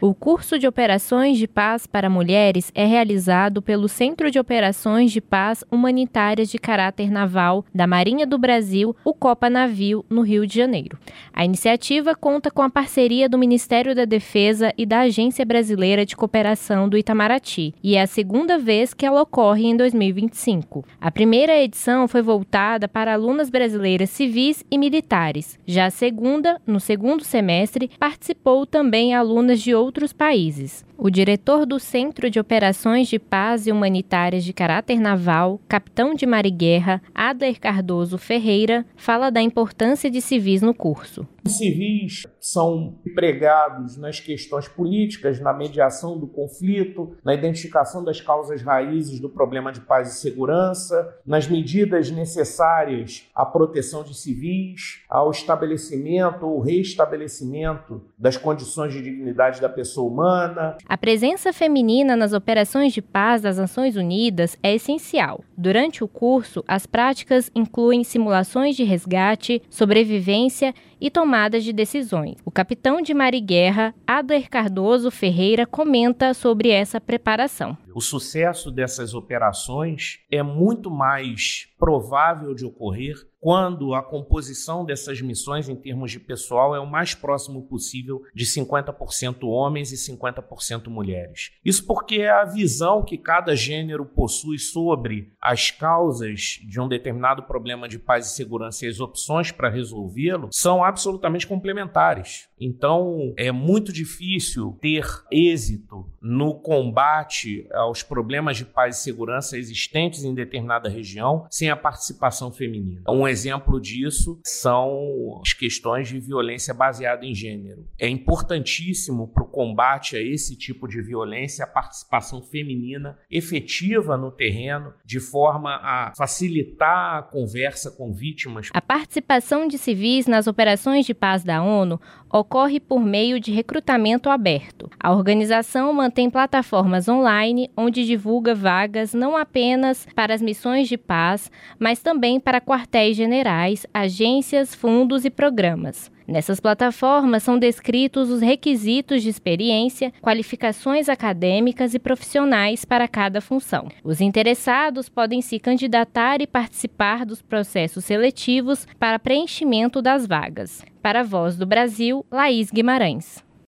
O curso de Operações de Paz para Mulheres é realizado pelo Centro de Operações de Paz Humanitárias de Caráter Naval da Marinha do Brasil, o Copa Navio, no Rio de Janeiro. A iniciativa conta com a parceria do Ministério da Defesa e da Agência Brasileira de Cooperação do Itamaraty, e é a segunda vez que ela ocorre em 2025. A primeira edição foi voltada para alunas brasileiras civis e militares. Já a segunda, no segundo semestre, participou também alunas de outros países. O diretor do Centro de Operações de Paz e Humanitárias de Caráter Naval, capitão de mar e guerra, Adler Cardoso Ferreira, fala da importância de civis no curso. Os civis são empregados nas questões políticas, na mediação do conflito, na identificação das causas raízes do problema de paz e segurança, nas medidas necessárias à proteção de civis, ao estabelecimento ou restabelecimento das condições de dignidade da pessoa humana. A presença feminina nas operações de paz das Nações Unidas é essencial. Durante o curso, as práticas incluem simulações de resgate, sobrevivência e tomadas de decisões. O capitão de mar e guerra, Adler Cardoso Ferreira, comenta sobre essa preparação. O sucesso dessas operações é muito mais provável de ocorrer quando a composição dessas missões em termos de pessoal é o mais próximo possível de 50% homens e 50% mulheres. Isso porque a visão que cada gênero possui sobre as causas de um determinado problema de paz e segurança e as opções para resolvê-lo são absolutamente complementares. Então, é muito difícil ter êxito no combate aos problemas de paz e segurança existentes em determinada região sem a participação feminina. Um exemplo disso são as questões de violência baseada em gênero. É importantíssimo para o combate a esse tipo de violência a participação feminina efetiva no terreno, de forma a facilitar a conversa com vítimas. A participação de civis nas operações de paz da ONU ocorre por meio de recrutamento aberto. A organização mantém plataformas online onde divulga vagas não apenas para as missões de paz, mas também para quartéis generais, agências, fundos e programas. Nessas plataformas são descritos os requisitos de experiência, qualificações acadêmicas e profissionais para cada função. Os interessados podem se candidatar e participar dos processos seletivos para preenchimento das vagas. Para a Voz do Brasil, Laís Guimarães.